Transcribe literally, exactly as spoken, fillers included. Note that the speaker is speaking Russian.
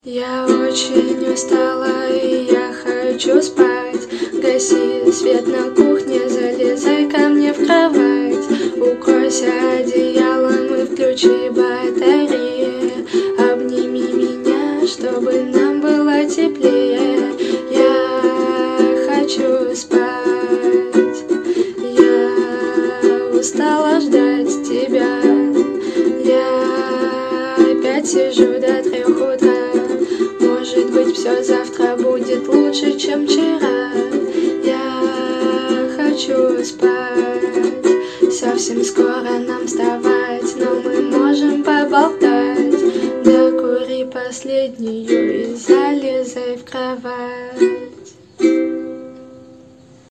Я очень устала и я хочу спать. Гаси свет на кухне, залезай ко мне в кровать. Укройся одеялом и включи батареи. Обними меня, чтобы нам было теплее. Я хочу спать. Я устала ждать тебя. Я опять сижу до трех утра. Может быть, все завтра будет лучше, чем вчера. Я хочу спать. Совсем скоро нам вставать, но мы можем поболтать. Докури последнюю